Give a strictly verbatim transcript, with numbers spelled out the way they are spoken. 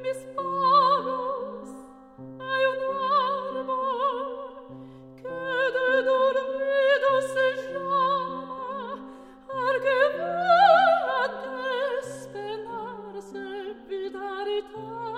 mis paros hay un árbol que de dormido se llama al que va a despenarse vidarità.